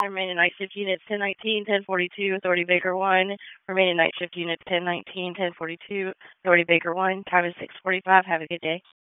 remaining night shift units 1019, 1042, Authority Baker 1. Remaining night shift units 1019, 1042, Authority Baker 1. Time is 6:45. Have a good day.